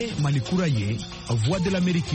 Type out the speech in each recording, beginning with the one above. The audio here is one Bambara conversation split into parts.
Malikura ye, Voix de l'Amérique.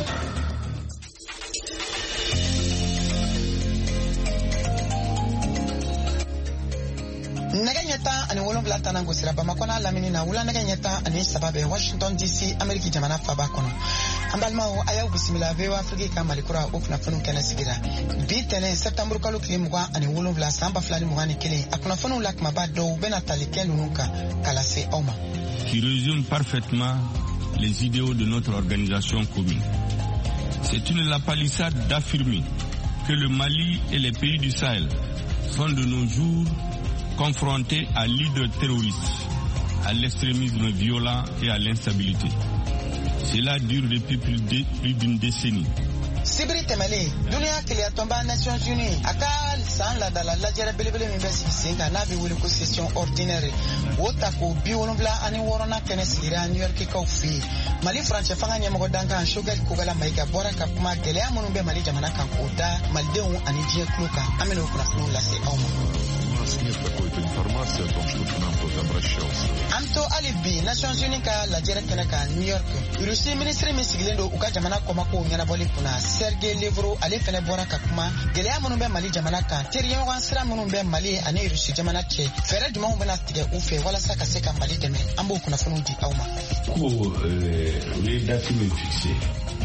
Naganyeta ani wolonvla tanango siraba makona lamini na wula naganyeta ani sababe Washington DC Ameriki jamana faba kono ambalma o aya bisimila vewa Afrika Malikura okuna funu kana sigira bitene September kalo kilimwa ani wolonvla samba flani mugani kele akuna funu lakma bado benatali kelunuka kalase oma qui résume parfaitement les idéaux de notre organisation commune. C'est une lapalissade d'affirmer que le Mali et les pays du Sahel sont de nos jours confrontés à l'hydre terroriste, à l'extrémisme violent et à l'instabilité. Cela dure depuis plus d'une décennie. Sibiri temele dunia kilia tomba Nations Unies akal san la dala la jere belebele mbesi singa na bi wuli ko session ordinaire wota ko bi wonbla ani worona kenes ira New York ka ufi Mali France fanga nyama ko danga shogal ko gala maika bora ka kuma gele amunu be Mali jamana kan ko da maldeun ani je kluka ameno ko na la se awma. Нет какой-то информации о том, что к нам кто-то обращался. Amto alibi Nations Unies ka la jere kenaka New York Russie ministre misigilendo uka jamana koma ko nyana boli kuna Sergei Lavrov ale fene bora ka kuma gele amunu be Mali jamana kan teriyo wan sira munu be Mali ani Russie jamana che fere dum mo bana tige ufe wala saka seka Mali deme ambo kuna funu di awma ko les dates fixées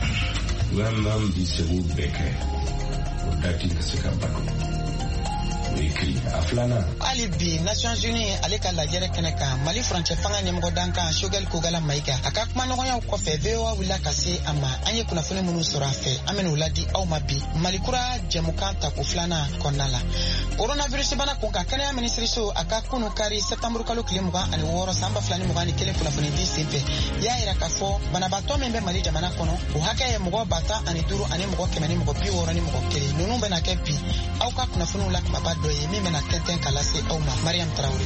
vraiment di sebu beke date que c'est capable écrit aflana alibi Nations Unies aleka la jere keneka Mali France fanga nyamgo danka shogal ko gala maika akakuma no ya ko fe vewa wila kase ama anye kuna fune munu surafe amenu ladi au mabi Malikura jemuka ta ko flana konala coronavirus bana ko ka kana ministry so akakunu kari September kalo klimuga ani woro samba flani mugani kele kuna fune di sepe ya ira kafo bana bato membe Mali jamana kono o haka ye mugo bata ani duru ani mugo kemani mugo pi woro ni mugo kele nunu bana kepi au ka kuna fune la kuma doye mimi na tenten kalase Ouma Mariam Traoré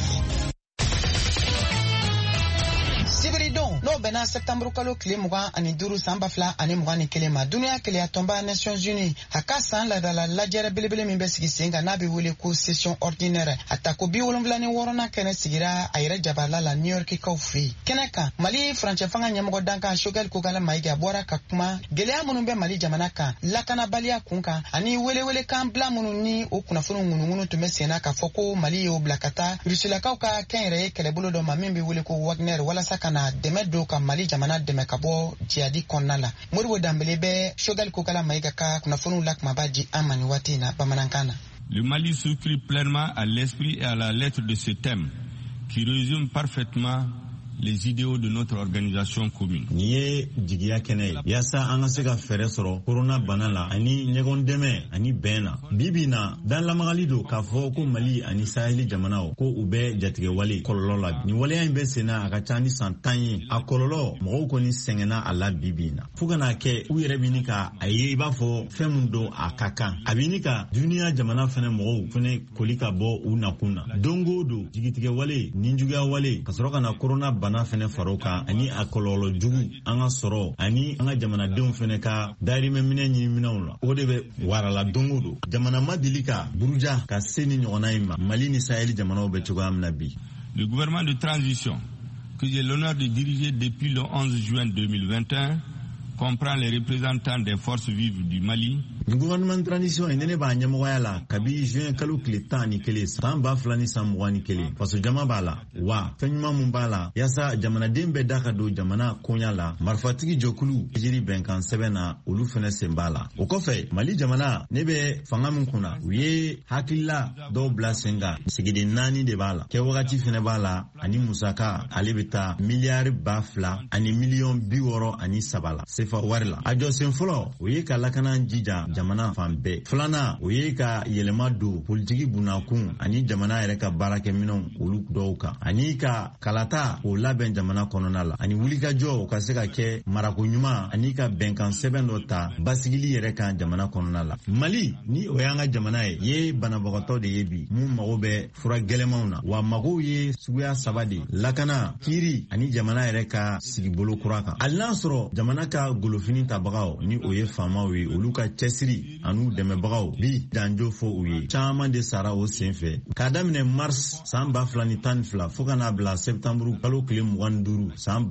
Sibridon no bena September kalo klimuga ani duru samba fla ani mugani kelema dunia kele atomba Nations Unies hakasa la dala la jere belebele mimbe sigisenga nabi wule ko session ordinaire atako bi wolonvla ni worona kene sigira ayre jabala la New York ka ufi keneka Mali France fanga nyamugo danka shogal ko gala maiga bora kakuma gele amunumbe Mali jamanaka lakana balia kunka ani wele kan bla mununi okuna funu ngunu tumesena ka foko Mali yo blakata rusila ka kenre kele bolo do mamimbe wule ko Wagner wala sakana demedo ka Mali jamana deme kabo jiadi konnala murwo dambele be shogal ko kala maiga ka kuna funu lak mabaji amani watina bamanankana. Le Mali souscrit pleinement à l'esprit et à la lettre de ce thème qui résume parfaitement les idéaux de notre organisation commune. Niye jigiya kene yasa anga sega fere soro corona banala ani nyegon deme ani bena bibina dan la magalido ka fo ko Mali ani Saheli jamanao ko ube jatige wali kololola ni wali ambe sena akachani santanyi akololo mo ko ni sengena ala bibina fugana ke uyere binika ayi bafo femundo akaka abinika dunia jamana fene mo fene kolika bo unakuna dongodo jigitige wali ninjuga wali kasoroka na corona bana fene faroka ani akololo jugu anga soro ani anga jamana dem fene ka dari memine nyi minawla o de be warala dongodo jamana madilika buruja ka seni nyonaima Mali ni Sahel jamana be chugo amna bi. Le gouvernement de transition que j'ai l'honneur de diriger depuis le 11 juin 2021 comprend les représentants des forces vives du Mali. Le gouvernement de transition est né par Nyamoyala, Kabi, juin, Kalou, Clétani, Kélé, Samba, Flani, Samouani, Kélé, parce que Jamabala, Wa, Fenyuma Mumbala, Yasa, Jamana Dembe Dakado, Jamana, Konyala, Marfatiki Jokulu, Jiri Benkan, Sebena, Ulu Fene Sembala. Au Kofe, Mali Jamana, Nebe, Fangamukuna, Uye, Hakila, Do Blasenga, Segede Nani de Bala, Kewagati Fenebala, Ani Musaka, Alebeta, Milliard Bafla, Ani Million Biworo, Ani Sabala, Sefa Warla. Ajo Senfolo, Uye Kalakana Jija, jamana fambe flana oyeka yelema do politiki bunakun ani jamana yɛrɛ ka barake minɛw olu dɔw kan ani ka kalata o labɛn jamana kɔnɔna la ani wulikajɔ ka se ka kɛ marako ɲuman ani ka bɛnkan sɛbɛn dɔ ta basigili yɛrɛ kan jamana kɔnɔna la. Mali ni o y'an ka jamana ye banabagatɔ de ye bi mun mago bɛ fura gɛlɛmanw na wa mago ye suguya saba de lakana kiri ani jamana yɛrɛ ka sigibolo kura kan hali n'a sɔrɔ jamana ka golofini tabagaw ni o ye faamaw ye olu ka cɛsiri minisiri anu dɛmɛbagaw bi danjo fɔ u ye caaman de sara o senfɛ k'a daminɛ mars san 2012 fo ka n'a bila septamburu kalo tile 25 san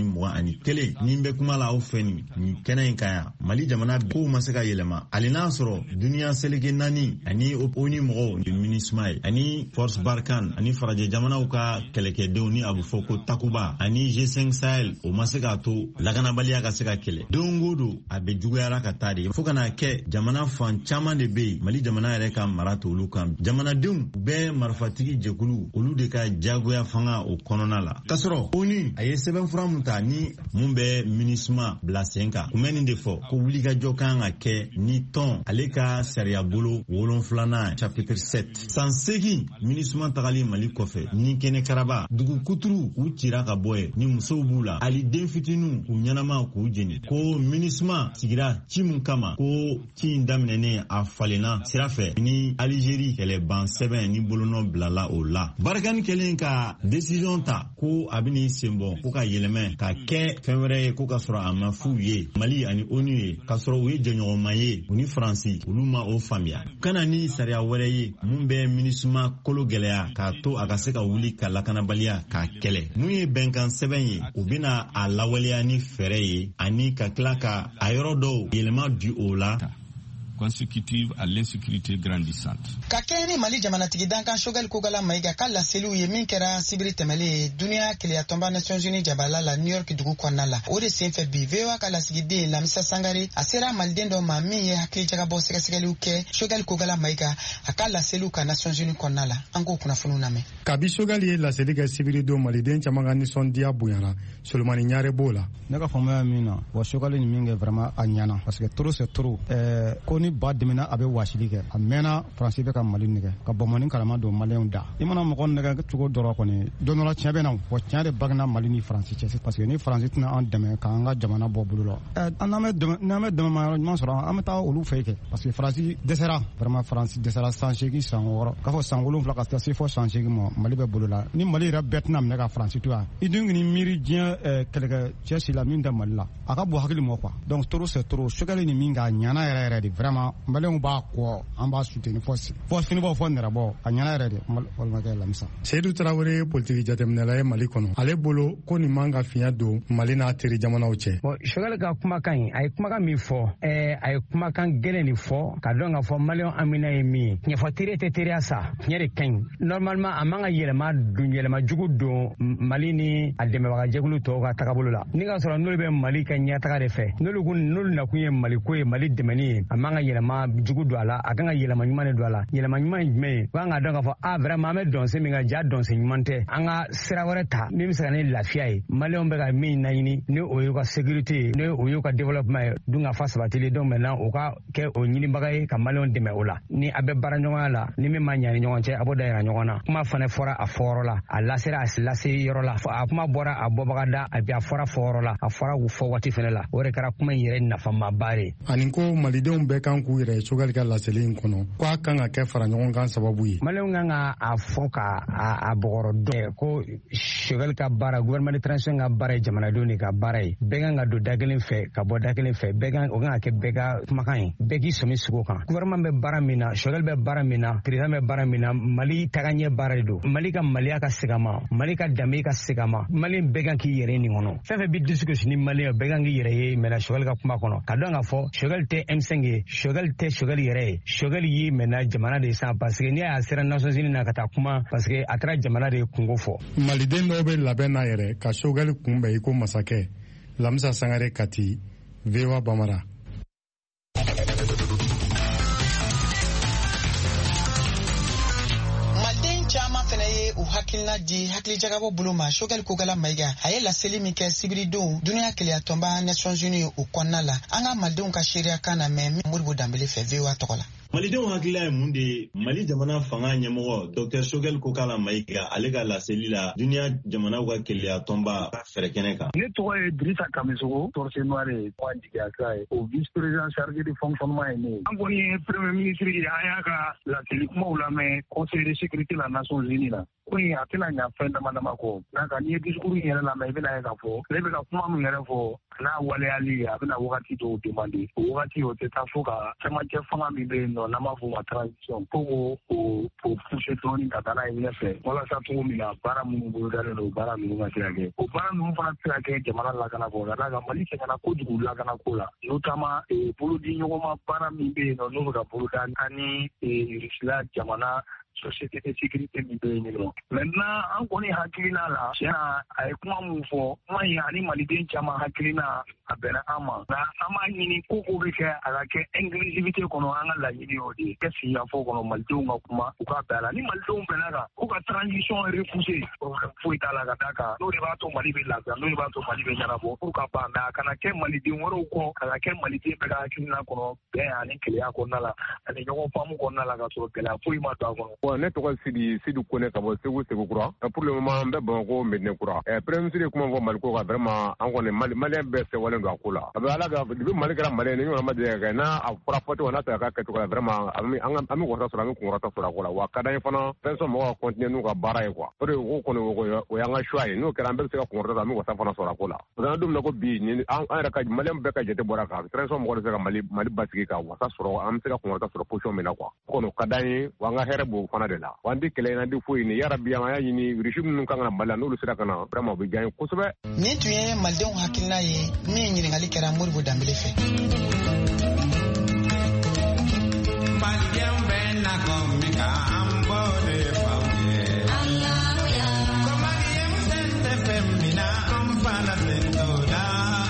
2021 nin bɛ kuma la aw fɛ nin kɛnɛ in kan yan Mali jamana kow ma se ka yɛlɛma hali n'a sɔrɔ duniya seleke 4 ani ONU mɔgɔw MINUSMA ye ani Force Barkhane ani farajɛ jamanaw ka kɛlɛkɛdenw ni a bɛ fɔ ko Takuba ani G5 Sahel o ma se k'a to lakanabaliya ka se ka kɛlɛ don o don a bɛ juguyara ka taa de fo ka n'a kɛ jamana fan caman de bɛ yen Mali jamana yɛrɛ ka mara t'olu kan jamanadenw bɛɛ marifatigi jɛkulu olu de ka jagoya fanga o kɔnɔna la kasɔrɔ ONU a ye sɛbɛnfura mun ta ni mun bɛ MINUSMA bila sen kan kun bɛ nin de fɔ ko wulikajɔ kan ka kɛ ni tɔn ale ka sariya bolo 7 chapitre 7 san 8 MINUSMA tagali Mali kɔfɛ ni kɛnɛ karaba dugu kuturu u cira ka bɔ ye ni musow b'u la hali den fitiniw k'u ɲɛnama k'u jeni ko MINUSMA sigira ci mun kama ko ci in daminɛnen a falenna sira fɛ ni Algérie kɛlɛban sɛbɛn ni bolonɔ bilala o la Barkhane kɛlen ka décision ta ko a bɛn'i sen bɔ ko ka yɛlɛmɛ ka kɛ fɛn wɛrɛ ye ko ka sɔrɔ a ma f'u ye Mali ani ONU ye ka sɔrɔ u ye jɛɲɔgɔnma ye u ni Faransi olu ma o faamuya kana ni sariya wɛrɛ ye mun bɛ MINUSMA kolo gɛlɛya k'a to a ka se ka wuli ka lakanabaliya k'a kɛlɛ mun ye bɛnkan sɛbɛn ye u bɛna a lawaleya ni fɛɛrɛ ye ani ka tila ka a yɔrɔ dɔw yɛlɛma di o la consécutive à l'insécurité grandissante. Ka kɛ ni Mali jamanatigi Dankan Choguel Kogala Maïga ka laseliw ye min kɛra sibiri tɛmɛlen duniya keleya tɔnba Nations Unies jabala la New York dugu kɔnɔna la o de senfɛ bi VOA ka lasigiden Lamisa Sangare a sera maliden dɔ ma min ye hakili jagabɔ sɛgɛsɛgɛliw kɛ Choguel Kogala Maïga a ka laseliw ka Nations Unies kɔnɔna la an k'o kunnafoniw lamɛn. Kabi Choguel ye laseli kɛ sibiri don maliden caman ka nisɔndiya bonyana Solomani Ɲare b'o la. Ne ka faamuya min na wa Choguel ni min kɛ vraiment a ɲana parce que trop c'est trop ko ni ba dɛmɛna a bɛ wasili kɛ a mɛnna Faransi bɛ ka Mali nɛgɛ ka bɔnbɔnni kalama don maliyɛnw da i mana mɔgɔ nɛgɛ cogo dɔrɔn kɔni don dɔ la tiɲɛ bɛ na wa tiɲɛ de bagana Mali ni Faransi cɛ parce que ni Faransi tɛna an dɛmɛ k'an ka jamana bɔ bolo la n'an bɛ dɛmɛma yɔrɔ ɲuman sɔrɔ an bɛ taa olu fɛ kɛ parce que Faransi dɛsɛra vraiment Faransi dɛsɛra san 8 san 6 k'a fɔ san 7 ka taa se fɔ san 8 ma Mali bɛ bolo la ni Mali yɛrɛ bɛɛ tɛna minɛ ka Faransi to yan i dun k'i miiri diɲɛ kɛlɛkɛ cɛ si la min tɛ Mali la a ka bɔ hakili ma quoi donc trop c'est trop Choguel ni min k'a ɲana yɛrɛ yɛrɛ de vraiment maliyɛnw b'a kɔ an b'a soutenir fɔ finibɔ fɔ nɛrɛbɔ a ɲana yɛrɛ de walimakɛ Lamisa. Seydou Traoré politiki jateminɛla ye Mali kɔnɔ ale bolo ko nin man ka fiɲɛ don Mali n'a teri jamanaw cɛ. Bon Choguel ka kumakan in a ye kumakan min fɔ a ye kumakan gɛlɛn nin fɔ ka dɔn ka fɔ maliyɛnw amina ye min ye tiɲɛfɔ teriya tɛ teriya sa tiɲɛ de ka ɲi normalement a man ka yɛlɛma jugu don Mali ni a dɛmɛbagajɛkulu tɔw ka tagabolo la ni ka sɔrɔ n'olu bɛ Mali ka ɲɛtaga de fɛ n'olu nakun ye Mali ko ye Mali dɛmɛni ye a man ka yɛlɛma jugu don a la a kan ka yɛlɛma ɲuman de don a la yɛlɛma ɲuman ye jumɛn ye k'an ka dɔn k'a fɔ vraiment an bɛ dɔnse min ka ja dɔnse ɲuman tɛ an ka sira wɛrɛ ta min bɛ se ka ni lafiya ye maliyɛnw bɛ ka min laɲini ni o y'u ka sécurité ye ni o y'u ka développement ye dun ka fa sabatili donc maintenant o ka kɛ o ɲinibaga ye ka maliyɛnw dɛmɛ o la ni a bɛ baara ɲɔgɔnya la ni min ma ɲa ni ɲɔgɔn cɛ a b'o da yira ɲɔgɔn na kuma fana fɔra a fɔyɔrɔ la a lasera a lase yɔrɔ la a kuma bɔra a bɔbaga da a bi a fɔra fɔyɔrɔ la a fɔra u fɔ waati fana la o de kɛra kuma in yɛrɛ nafamaba de ani ko malidenw bɛɛ kan k'u yɛrɛ Choguel ka laseli in kɔnɔ k'a kan ka kɛ fara ɲɔgɔn kan sababu ye maliyɛnw kan ka a fɔ ka a bɔgɔrɔ dɔn ko Choguel ka baara gouvernement de transition ka baara ye jamanadenw de ka baara ye bɛɛ kan ka don da kelen fɛ ka bɔ da kelen fɛ o kan ka kɛ bɛɛ ka kumakan ye bɛɛ k'i sɔmi sigi o kan gouvernement bɛ baara min na Choguel bɛ baara min na président bɛ baara min na Mali tagaɲɛ baara de don Mali ka maliya ka segin a ma Mali ka danbe ka segin a ma maliyɛn bɛɛ kan k'i yɛrɛ ye nin kɔnɔ fɛn fɛn bɛ dusukasi ni maliyɛn bɛɛ kan k'i yɛrɛ ye maintenant Choguel ka kuma kɔnɔ ka dɔn ka fɔ Choguel tɛ M5 ye Choguel tɛ Choguel yɛrɛ ye Choguel ye maintenant jamana de san parce que n'i y'a sera Nations Unies na ka taa kuma parce que a kɛra jamana de ye kungo fɔ maliden dɔw bɛ labɛn na yɛrɛ ka Choguel kunbɛn i ko masakɛ Lamisa Sangare Kati VOA Bamara. Caman fana ye u hakilina di hakili jagabɔ bolo ma Choguel Kogala Maïga a ye laseli min kɛ sibiridenw duniya keleya tɔnba Nations Unies u kɔnɔna la an ka malidenw ka seereya kan na mɛn Modibo Danbele fɛ VOA tɔgɔ la. Malidenw hakilila ye mun de ye Mali jamana fanga ɲɛmɔgɔ Dr Choguel Kogala Maïga ale ka laseli la duniya jamanaw ka keleya tɔnba fɛrɛ kɛnɛ kan. Ne tɔgɔ ye Drissa Kamisogo torse noir ye kuma jigiya ye o vice président chargé de fonctionnement ye ne ye an kɔni ye premier ministre ye an y'a ka laseli kumaw lamɛn conseil de sécurité la Nations Unies la ko in a tɛna ɲa fɛn dama dama kɔ n'a ka n'i ye discours in yɛrɛ lamɛn i bɛna ye k'a fɔ ne bɛ ka kuma min yɛrɛ fɔ a n'a waleyali a bɛna wagati dɔw demande o wagati o tɛ taa fo ka cɛmancɛ fanga min bɛ yen nɔ n'an b'a fɔ ma transition fo k'o pousser dɔɔni ka taa n'a ye ɲɛfɛ walasa cogo min na baara minnu bolodalen don baara ninnu ka se ka kɛ o baara ninnu fana tɛ se ka kɛ jamana lakana kɔ ka d'a kan Mali sɛgɛnna kojugu lakana ko la notamment bolodi ɲɔgɔnma baara min bɛ yen nɔ n'o bɛ ka boloda ani Rusila jamana société de sécurité min bɛ yen nɔ maintenant an kɔni hakilina la tiɲɛ a ye kuma min fɔ kuma in ani maliden caman hakilina a bɛnna an ma nka an b'a ɲini ko bɛ kɛ a ka kɛ inclusivité kɔnɔ an ka laɲini o de ye kɛ sigikafɔ kɔnɔ malidenw ka kuma u ka bɛn a la ni malidenw bɛnna kan ko ka transition repousser foyi t'a la ka d'a kan n'o de b'a to Mali bɛ lafiya n'o de b'a to Mali bɛ ɲɛnabɔ pour ka ban mais a kana kɛ maliden wɛrɛw kɔ a ka kɛ maliden bɛɛ ka hakilina kɔnɔ bɛn ani kelenya kɔnɔna la ani ɲɔgɔn faamu kɔnɔna la ka sɔrɔ gɛlɛya foyi ma don a kɔnɔ. Bon ne tɔgɔ Sidi Kone ka bɔ Segukura pour le moment n bɛ Bamakɔ Medinekura premier ministre ye kuma fɔ Mali ko kan vraiment an kɔni malien bɛɛ sɛwalen don a ko la a bɛ ala ka depuis Mali kɛra malien ni ɲɔgɔn ma deli ka kɛ n'a a fɔra fɔcogo n'a tɛ ka kɛcogo la vraiment an bɛ wɔrɔta sɔrɔ an bɛ kunkɔrɔta sɔrɔ a ko la wa ka d'an ye fana fɛn sɔn mɔgɔw ka continuer n'u ka baara ye quoi o de ko kɔni o y'an ka choix ye n'o kɛra an bɛɛ bɛ se ka kunkɔrɔta an bɛ wasa fana sɔrɔ a ko la parce que an don min na ko bi an yɛrɛ ka malien bɛɛ ka jate bɔra kan transition mɔgɔ de se ka Mali basigi ka wasa sɔrɔ an bɛ se ka kunkɔrɔta sɔrɔ position min na quoi o kɔni o ka d'an ye wa an ka hɛrɛ b'o fana de la wa an tɛ kɛlɛ in na di foyi ni yarabi an y'a ɲini régime minnu kan ka na Mali la n'olu sera ka na vraiment o bɛ diya n ye kosɛbɛ. Nin tun ye malidenw hakilina ye min ɲininkali kɛra Modibo Dambele fɛ. Malidenw bɛ na kɔn ka an bɔ de faw ye. Ko maliyɛn tɛ fɛn min na an fana tɛ t'o la.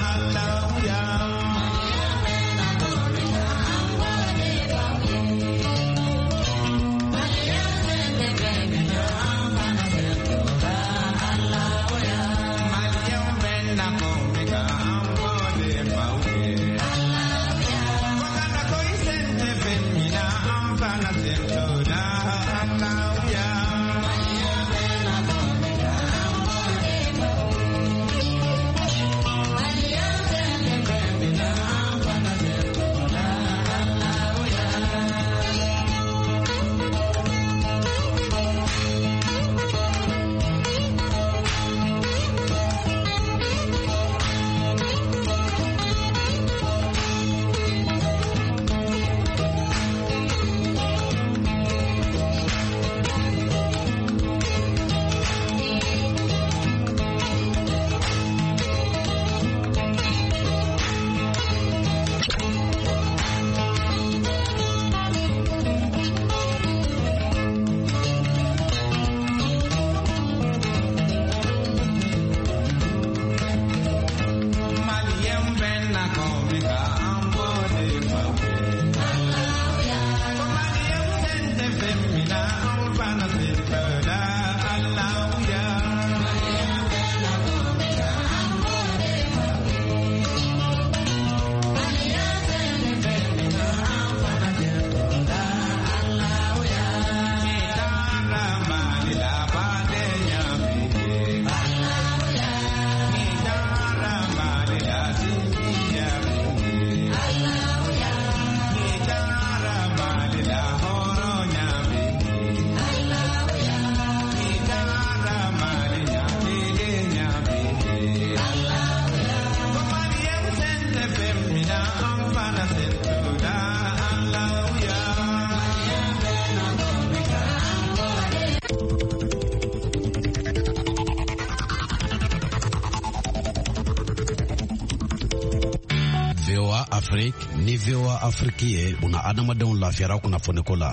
Afrique ni VOA Afrique ye una adamadenw lafiyara kunnafoniko la.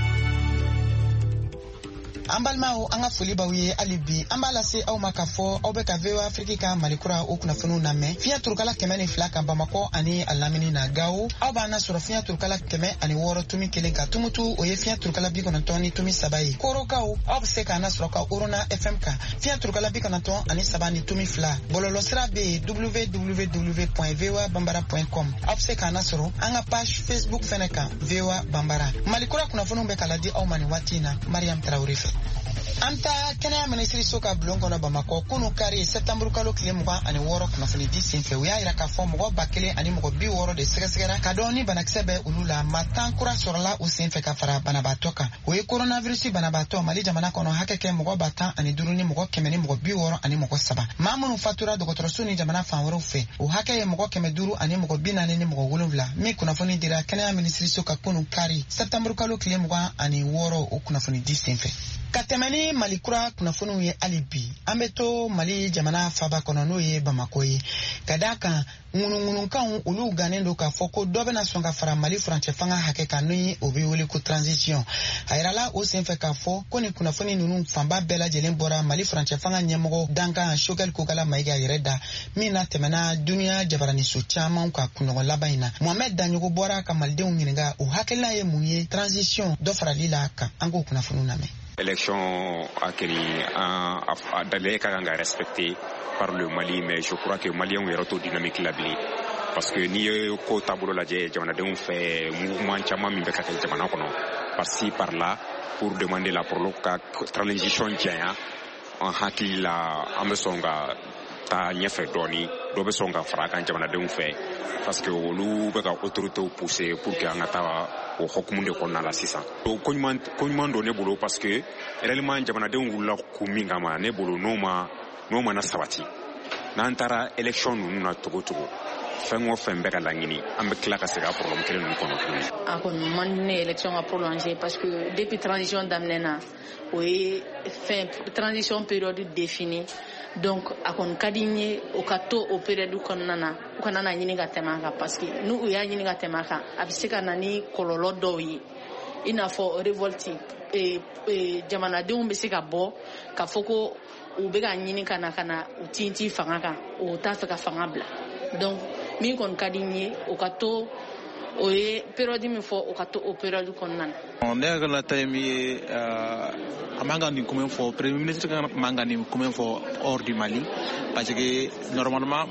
An balimaw an ka foli b'aw ye hali bi an b'a lase aw ma k'a fɔ aw bɛ ka VOA Afrique ka malikura o kunnafoniw lamɛn fiɲɛ turukala 102 kan Bamakɔ ani a lamini na Gawo aw b'an na sɔrɔ fiɲɛ turukala 106 tumi 1 ka Tumutu o ye fiɲɛ turukala 93 tumi 3 ye Korokaw aw bɛ se k'an na sɔrɔ ka Orona FM kan fiɲɛ turukala 93 ni tumi 2 bɔlɔlɔsira bɛ ye www.voabambara.com aw bɛ se k'an na sɔrɔ an ka page Facebook fɛnɛ kan VOA Bambara malikura kunnafoniw bɛ kala di aw ma ni waati in na Mariam Traoré fɛ. Anta kɛnɛya minisiri so ka bulon kɔnɔ Bamakɔ kunu kari septembre kalo tile 26 kunnafoni di senfɛ u y'a yira k'a fɔ mɔgɔ 1000 ani mɔgɔ 60 de sɛgɛsɛgɛra ka dɔn ni banakisɛ bɛ olu la matan kura sɔrɔla u senfɛ ka fara banabaatɔ kan. O ye coronavirus banabaatɔ Mali jamana kɔnɔ hakɛ kɛ mɔgɔ 105 ni mɔgɔ 100 ni mɔgɔ 60 ani mɔgɔ 7. Maa minnu fatura dɔgɔtɔrɔso ni jamana fan wɛrɛw fɛ o hakɛ ye mɔgɔ 500 ani mɔgɔ 40 ni mɔgɔ 7 min kunnafoni dira kɛnɛya minisiri so ka kunu kari septembre kalo tile 26 o kunnafoni di senfɛ. Ka tɛmɛ ni Mali kura kunnafoniw ye hali bi an bɛ to Mali jamana faba kɔnɔ n'o ye Bamako ye ka d'a kan ŋunuŋunukanw olu gannen don k'a fɔ ko dɔ bɛna sɔn ka fara Mali furancɛ fanga hakɛ kan n'o o bɛ wele ko transition a yirala o senfɛ k'a fɔ ko ni kunnafoni ninnu fanba bɛɛ lajɛlen bɔra Mali furancɛ fanga ɲɛmɔgɔ dankan Choguel Kokala Mayiga yɛrɛ da min na tɛmɛna duniya jabaraniso caman ka kunɲɔgɔn laban in na. Mohamed Danyogo bɔra ka malidenw ɲininka o hakilina ye mun ye transition dɔ farali la kan an k'o kunnafoniw lamɛn. Élection a délai ka kan ka respecté par le Mali, mais je crois que Maliens yɛrɛ to dynamique la bilen parce que ni ye ko taabolo lajɛ jamanadenw fɛ mouvement caman min bɛ ka kɛ jamana kɔnɔ par-ci par-là pour demander la prologue ka transition janya en hakili la an bɛ sɔn ka taa ɲɛfɛ dɔɔni dɔ bɛ sɔn ka fara kan jamanadenw fɛ parce que olu bɛ ka autorités pousser pour que an ka taa o hokumu de kɔnɔna la sisan. O ko ɲuman don ne bolo parce que réellement jamanadenw wulila kun min kama ne bolo n'o mana sabati n'an taara élection ninnu na cogo cogo fɛn o fɛn bɛ ka laɲini an bɛ tila ka segin a problème kelen ninnu kɔnɔ tuguni. A kɔni man di ne élection ka prolonger parce que depuis transition daminɛna o ye transition période définie donc a kɔni ka di n ye o ka to o période kɔnɔna na u kana na ɲini ka tɛmɛ a kan parce que n'u y'a ɲini ka tɛmɛ a kan a bɛ se ka na ni kɔlɔlɔ dɔw ye i n'a fɔ révolte jamanadenw bɛ se ka bɔ ka fɔ ko u bɛ ka ɲini ka na u tinti fanga kan o t'a fɛ ka fanga bila donc min kɔni ka di n ye o ka to o ye période min fɔ o ka to o période kɔnɔna na. Ne hakilina ta ye min ye a man ka nin kuma fɔ premier ministre ka man ka nin kuma fɔ hors du Mali parce que normalement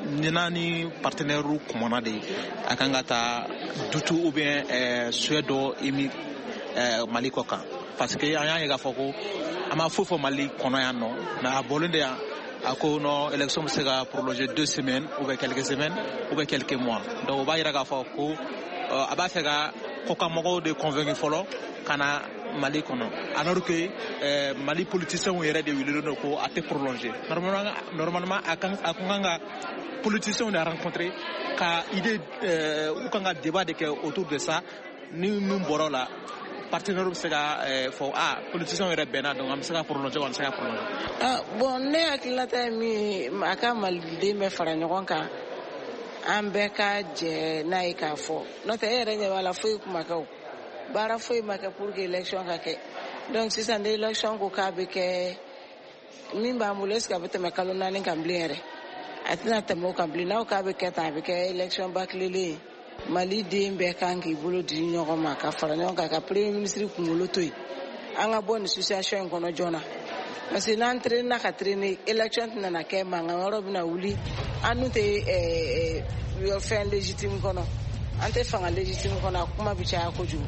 ni partenaire kumana de a kan ka taa dutu ou bien Suède imi Mali kɔ kan parce que an y'a ye k'a fɔ ko an ma foyi fɔ Mali kɔnɔ yan nɔ mais a bɔlen de yan a ko non élection bɛ se ka prolonger 2 semaines ou bien quelques semaines ou bien quelques mois donc o b'a yira k'a fɔ ko a b'a fɛ ka kɔkanmɔgɔw de convaincre fɔlɔ ka na Mali kɔnɔ alors que Mali politiciens yɛrɛ de wililen don ko a tɛ prolonger normalement a kun kan ka politiciens de rencontrer ka idée u kan ka débat de kɛ autour de ça ni min bɔra la partenaire bɛ se ka fɔ politiciens yɛrɛ bɛnna donc an bɛ se ka prolonger wa an bɛ se ka prolonger. Bon ne hakilinata ye min a ka maliden bɛ fara ɲɔgɔn kan an bɛɛ ka jɛ n'a ye k'a fɔ n'o tɛ e yɛrɛ ɲɛ b'a la foyi kuma kɛ o baara foyi ma kɛ pour que élection ka kɛ donc sisan de élection ko k'a bɛ kɛ min b'an bolo est ce que a bɛ tɛmɛ kalo 4 kan bilen yɛrɛ a tɛna tɛmɛ o kan bilen n'aw k'a bɛ kɛ tan a bɛ kɛ élection bakilelen ye Mali den bɛɛ kan k'i bolo di ɲɔgɔn ma ka fara ɲɔgɔn kan ka premier ministre kunkolo to yen an ka bɔ nin situation in kɔnɔ joona parce que n'an traîner ka traîner élection tɛna kɛ mankan wɛrɛ bɛna wuli an dun tɛ fɛn légitime kɔnɔ an tɛ fanga légitime kɔnɔ a kuma bɛ caya kojugu.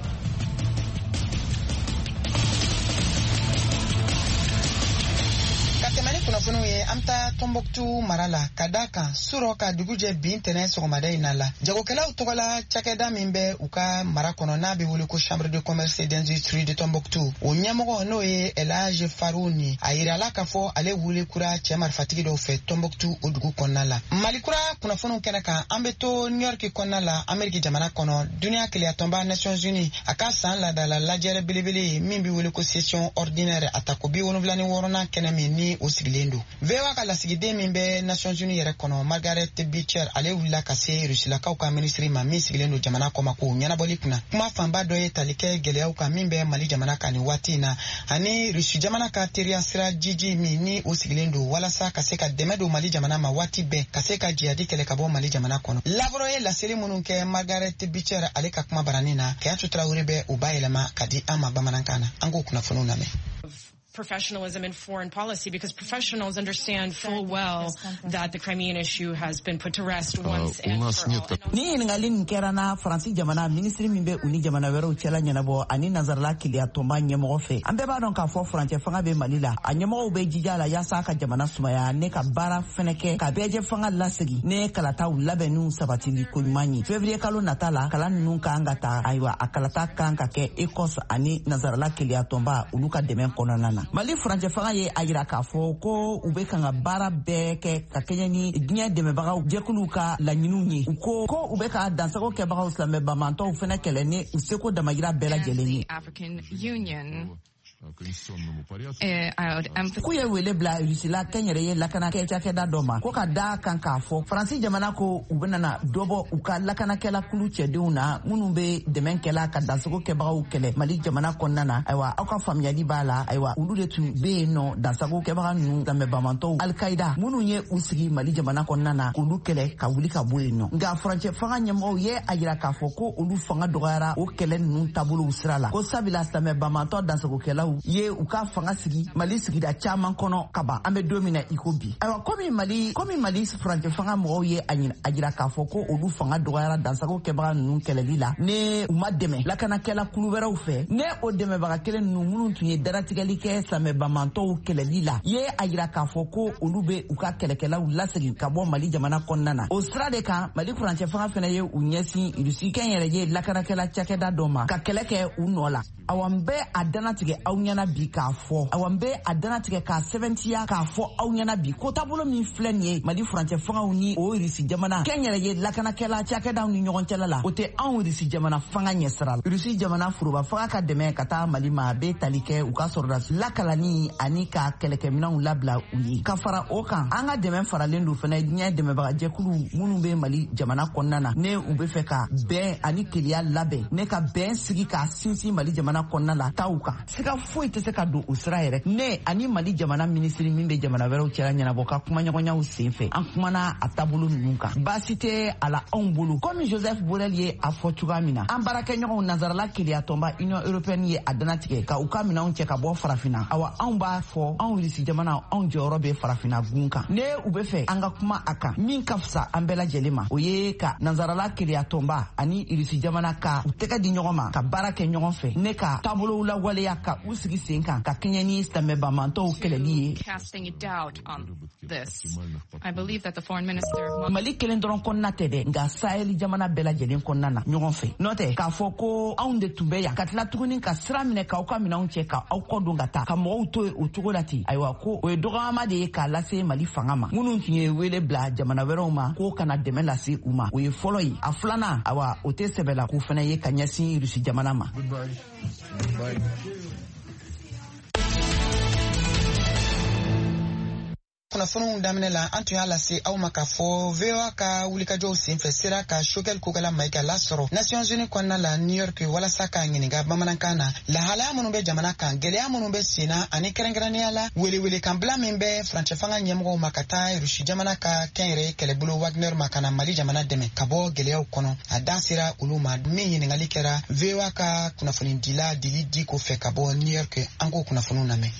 Tɛmɛni kunnafoniw ye an taa Tombouctou mara la ka d'a kan surɔ ka dugu jɛ bi ntɛnɛn sɔgɔmada in na la jagokɛlaw tɔgɔ la cakɛda min bɛ u ka mara kɔnɔ n'a bɛ wele ko chambre de commerce et d'industrie de Tombouctou o ɲɛmɔgɔ n'o ye Elhadji Farouni a yirala k'a fɔ ale wele kura cɛ marifatigi dɔw fɛ Tombouctou o dugu kɔnɔna la Mali kura kunnafoniw kɛnɛ kan an bɛ to New York kɔnɔna la Amérique jamana kɔnɔ duniya keleyatɔnba Nations Unies a ka san ladala lajɛrɛ belebele min bɛ wele ko session ordinaire a ta ko 76nan kɛnɛ min ni o sigilen don VOA ka lasigiden min bɛ Nations Unies yɛrɛ kɔnɔ Margaret Beecher ale wulila ka se Rusilakaw ka ministre ma min sigilen don jamana kɔma ko ɲɛnabɔli kunna kuma fanba dɔ ye tali kɛ gɛlɛyaw kan min bɛ Mali jamana kan ni waati in na ani Rusi jamana ka teriya sira jiji min ni o sigilen don walasa ka se ka dɛmɛ don Mali jamana ma waati bɛɛ ka se ka jihadi kɛlɛ ka bɔ Mali jamana kɔnɔ labɔrɔ ye laseli minnu kɛ Margaret Beecher ale ka kuma baranin na Kɛyatu Tarawele bɛ u ba yɛlɛma ka di an ma bamanankan na an k'o kunnafoniw lamɛn. professionalism in foreign policy, because professionals understand full well that the Crimean issue has been put to rest once and for all. Ni ngalin kerana Francis jamana ministry mimbe uni jamana wero chela nyanabo ani nazarla kilia tomba nyemo fe ambe ba don ka fo France fanga be malila anyemo be jijala ya saka jamana sumaya ne ka bara feneke ka beje fanga lasigi ne kala ta labenu sabatini kulmani février kalo natala kala nunka angata aywa akalata kanka ke ekos ani nazarla kilia tomba uluka demen kononana mali France fanga ye ayira ka fo ko ube kanga bara beke ka kenyani nya deme baga jekuluka la nyinunyi ko ubeka dansago ke baga uslambe bamanto ufena keleni useko damagira bela jeleni African Union. Kuye wele bla Rusila kenyere ye lakana ke chakeda doma ko ka da kanka fo Francis jamana ko ubenana dobo uka lakana kela kulu cheduna munumbe demenkela ka dansago ke baga ukele mali jamana konnana aywa aka famiyali bala aywa ulude tu be no dansago ke baga nu dambe bamanto Al-Qaeda mununye usigi mali jamana konnana ulukele ka wuli ka boyeno nga France fanga nyemo ye ayira ka fo ko ulu fanga dogara o kele nu tabulu usrala ko sabila same bamanto dansago kela ye uka fanga sigi mali sigi da chaman kono kaba ambe domina ikobi aywa komi mali France fanga mo ye anyin ajira ka foko olu fanga dogara dansago keba nu kelelila ne umademe lakana kela kulubera ufe ne odeme baga kele nu munu tunye daratigali ke same bamanto kelelila ye ajira ka foko olu be uka kelekela ulasigi kabo mali jamana konnana austrade ka mali France fanga fena ye unyesi irusi kenyere ye lakana kela chakeda doma ka keleke unola awambe adana tige awnyana bi ka fo awambe adana tige ka 70 ka fo awnyana bi ko tabulo mi flenye mali France fanga uni o risi jamana kenyere ye lakana kela chake da uni nyon telala ote an risi jamana fanga nyesral risi jamana furuba fanga ka deme kata mali ma be talike u ka sorda lakalani ani ka keleke mina labla uni ka fara okan anga deme fara lendu fena nya deme ba jekulu munu be mali jamana konnana ne u be fe ka be ani kelia labe ne ka be sigi ka sinsi mali jamana konnala tauka sika foi te seka do Israel ne ani mali jamana ministry mimbe jamana wero chera nyana boka kuma nyagonya usenfe an kuma na atabulu nunka basite ala ombulu comme Joseph Borrell ye a Portugal mina an baraka nyago nazarla kilia tomba Union Européenne ye adanatike ka ukamina on cheka bo farafina awa an ba fo an risi jamana an jorobe farafina gunka ne ubefe anga kuma aka min kafsa ambela jelema oye ka nazarla kilia tomba ani risi jamana ka uteka di nyogoma ka baraka nyogon fe ne ka tabulu la wale ya ka usigi senka ka kenyani stameba manto keleli casting a doubt on this. I believe that the foreign minister mali kelen doron konna tede nga Sahel jamana bela jelen konna na nyogon fe note ka foko aunde tubeya katla tuguni ka sramine ka uka mina unche ka au kodunga ta ka mo uto utugolati aywa ko we dogama de ka lase mali fangama munun tinye wele bla jamana weroma ko kana demela si uma we follow yi aflana awa ote sebela ku fana ye kanyasi rusi jamana ma Goodbye. kunnafoniw daminɛ la an tun y'a lase aw ma k'a fɔ VOA ka wulikajɔw senfɛ sera ka Choguel Kogala Mayiga lasɔrɔ Nations Unies kɔnɔna la New York walasa k'a ɲininka bamanankan na lahalaya minnu bɛ jamana kan gɛlɛya minnu bɛ sen na ani kɛrɛnkɛrɛnnenya la welewelekanbila min bɛ farancɛ fanga ɲɛmɔgɔw ma ka taa Rusi jamana ka kɛnyɛrɛye kɛlɛbolo Wagner ma ka na Mali jamana dɛmɛ ka bɔ gɛlɛyaw kɔnɔ a dan sera olu ma min ɲiningali kɛra VOA ka kunnafonidila Dili Diko fɛ ka bɔ New York an k'o kunnafoniw lamɛn.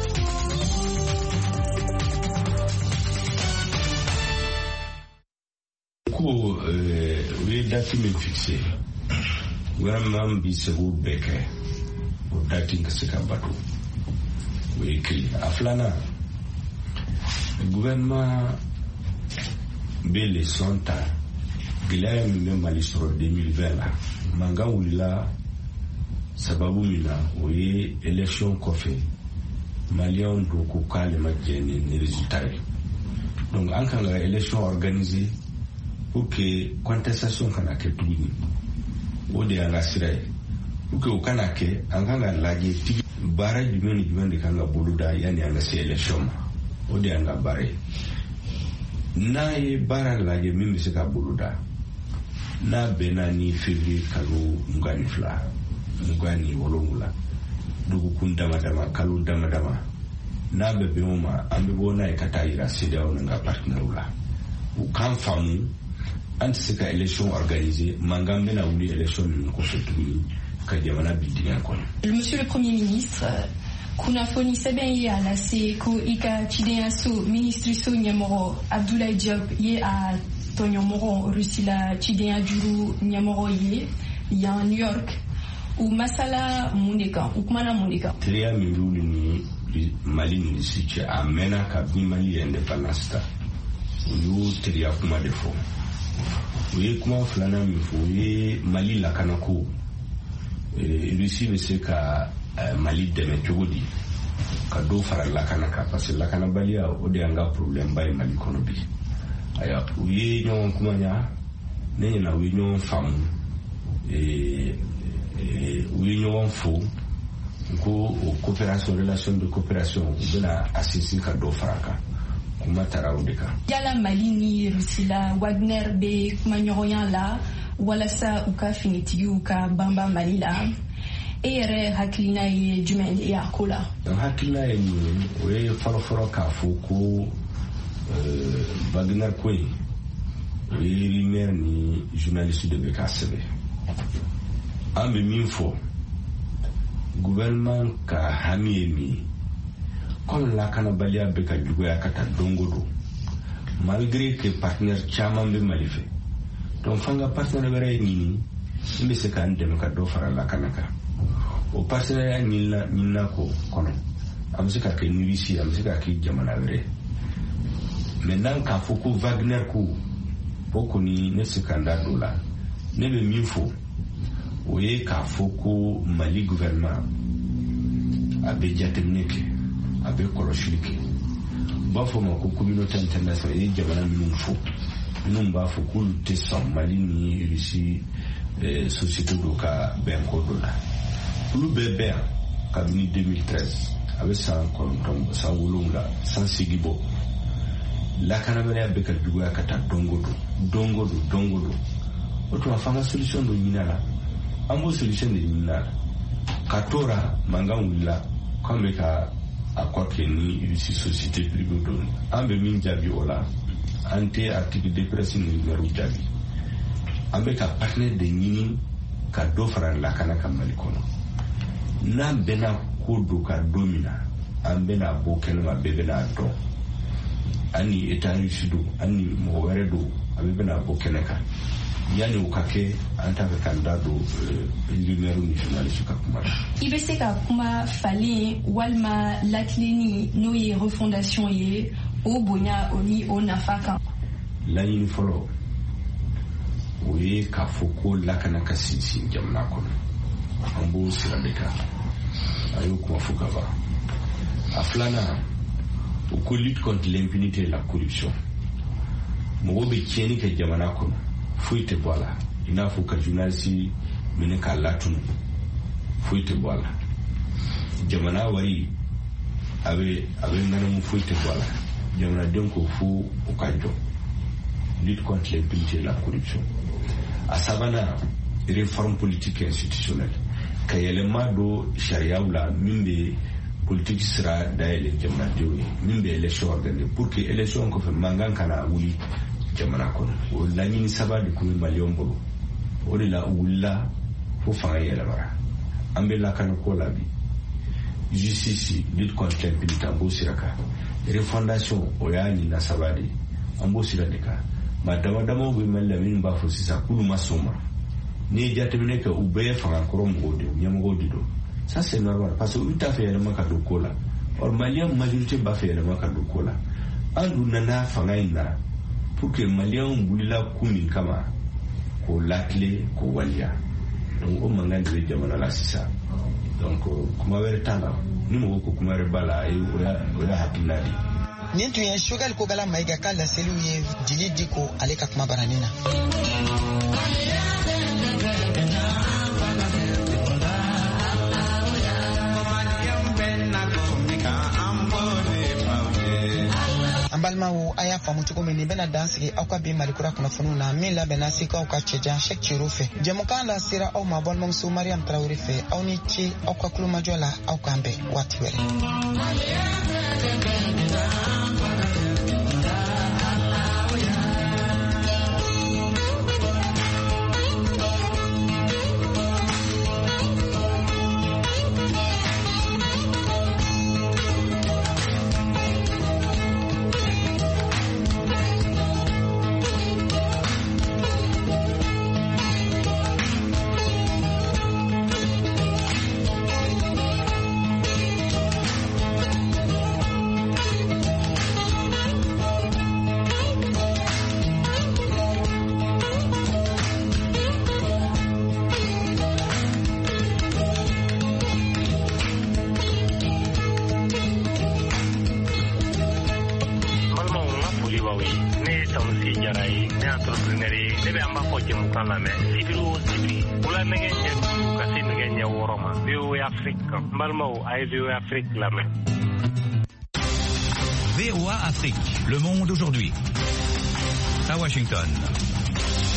Oui, date fixée. Gouvernement bisou beke. Date que c'est kabatu. Oui, écrit. Aflana. Le gouvernement belle sonta. Gila même malistro 2020 là. Manga wula sababu mina oui élection kofe. Malion do ko kale majeni ni résultat. Donc en cas élection organisée pour que contestation kana ke tuguni o de anga sirai pour que o kana ke anga laje tigi bara jumeni de kanga boluda yani anga se election o de anga bare na ye bara laje mimi se ka boluda na benani février kalu ngani fla ngani wolongula dugu kundama dama kalu dama na bebe oma ambe bona e kataira sida onanga partnerula u kan famu anti se ka élection organisée mangambe na wuli élection ni ko fetuni ka jamana bidinya ko. Monsieur le Premier ministre, kunnafoni sɛbɛn ye a lase ko i ka cidenyaso ministriso ɲɛmɔgɔ Abdoulaye Diop ye a tɔɲɔmɔgɔ Rusila cidenya juru ɲɛmɔgɔ ye yan New York u masala mun de kan u kumana mun de kan. Tiriya min b'olu ni Mali ni si cɛ a mɛnna ka bin Mali indépendance ta u y'o tiriya kuma de fɔ u ye kuma filanan min fɔ u ye Mali lakanako Russie bɛ se ka Mali dɛmɛ cogo di ka dɔ fara lakana kan parce que lakanabaliya o de y'an ka problème ba ye Mali kɔnɔ bi aya u ye ɲɔgɔn kuma ɲa ne ɲɛna u ye ɲɔgɔn faamu u ye ɲɔgɔn fo ko o coopération relation de coopération u bɛna asisi ka dɔ fara kan kuma taara o de kan. Yala Mali ni Rusila Wagner bɛ kumaɲɔgɔnya la walasa u ka finitigiw ka banba Mali la e yɛrɛ hakilina ye jumɛn ye a ko la. Hakilina ye mun ye o ye fɔlɔfɔlɔ k'a fɔ ko Wagner ko in o ye rumeur ni journaliste de bɛ k'a sɛbɛn an bɛ min fɔ gouvernement ka hami ye min ye comme lakanabaliya bɛ ka juguya ka taa don o don malgré que partenaire caman bɛ Mali fɛ donc f'an ka partenaire wɛrɛ ye ɲini n bɛ se k'an dɛmɛ ka dɔ fara lakana kan o partenaire ɲinina ko kɔnɔ a bɛ se ka kɛ ni Russie a bɛ se ka kɛ jamana wɛrɛ maintenant k'a fɔ ko Wagner ko o kɔni ne se k'an da don la ne bɛ min fɔ o ye k'a fɔ ko Mali gouvernement a bɛ jateminɛ kɛ a bɛ kɔlɔsili kɛ u b'a fɔ ma ko communauté internationale ye jamana minnu fɔ minnu b'a fɔ k'olu tɛ sɔn Mali ni Russie société dɔ ka bɛnko dɔ la olu bɛɛ bɛn yan kabini 2013 a bɛ san 7 san 8 bɔ lakanabaliya bɛ ka juguya ka taa don o don o tuma f'an ka solution dɔ ɲini a la an b'o solution de ɲini a la ka tora mankan wulila k'an bɛ ka accord kɛ ni Russie société privée dɔ an bɛ min jaabi o la an tɛ article de presse ni numéro jaabi an bɛ ka partenaire de ɲini ka dɔ fara lakana kan Mali kɔnɔ n'an bɛnna ko do ka don min na an bɛna bɔ kɛnɛma bɛɛ bɛna dɔn an ni État russe do an ni mɔgɔ wɛrɛ do a bɛ bɛna bɔ kɛnɛ kan yanni o ka kɛ an t'a fɛ k'an da don lumière ni journaliste ka kuma la. I bɛ se ka kuma falen walima latileni n'o ye refondation ye o bonya o ni o nafa kan. Laɲini fɔlɔ o ye k'a fɔ ko lakana ka sinsin jamana kɔnɔ an b'o sira de kan a y'o kuma fɔ ka ban a filanan o ko lutte contre l'impunité et la corruption mɔgɔw bɛ tiɲɛni kɛ jamana kɔnɔ foyi tɛ bɔ a la i n'a fɔ ka journaliste minɛ k'a latunu foyi tɛ bɔ a la jamana wari a bɛ ŋanamu foyi tɛ bɔ a la jamanadenw ko fo o ka jɔ lutte contre l'impunité et la corruption a sabanan réforme politique et institutionnelle ka yɛlɛma don sariyaw la min bɛ politique sira dayɛlɛ jamanadenw ye min bɛ élection organiser pour que élection kɔfɛ mankan kana wuli jamana kɔnɔ o laɲini saba de kun bɛ maliyɛnw bolo o de la u wulila fo fanga yɛlɛmara an bɛ lakanako la bi justice lutte contre l'impunité an b'o sira kan refondation o y'a ɲinina saba de an b'o sira de kan ma damadamaw bɛ Mali la minnu b'a fɔ sisan k'olu ma sɔn ma n'i ye jateminɛ kɛ u bɛɛ ye fangakɔrɔ mɔgɔw de ɲɛmɔgɔw de don ça c'est normal parce que olu t'a fɛ yɛlɛma ka don ko la or maliyɛn majorité b'a fɛ yɛlɛma ka don ko la an dun nana fanga in na pour que maliyɛnw wulila kun min kama k'o lakile k'o waliya donc o mankan de bɛ jamana la sisan donc kuma wɛrɛ t'a la ni mɔgɔ ko kuma wɛrɛ b'a la o y'a hakilina de. Nin tun ye Choguel Kogala Mayiga ka laseliw ye Jili Diko ale ka kuma barani na. An balimaw a y'a faamu cogo min nin bɛna dan sigi aw ka bi Malikura kunnafoniw na min labɛnna se k'aw ka cɛjan Cheick Thierno fɛ. Jɛmukan la sera aw ma balimamuso Mariam Traoré fɛ aw ni ce aw ka kulomajɔ la aw k'an bɛn waati wɛrɛ. ne bɛ an b'a fɔ jɛmukan lamɛn sibiri o sibiri wula nɛgɛ ɲɛ duuru ka se nɛgɛ ɲɛ wɔɔrɔ ma VOA Afrique kan n balimaw a ye VOA Afrique lamɛn. VOA Afrique, le monde aujourd'hui. À Washington.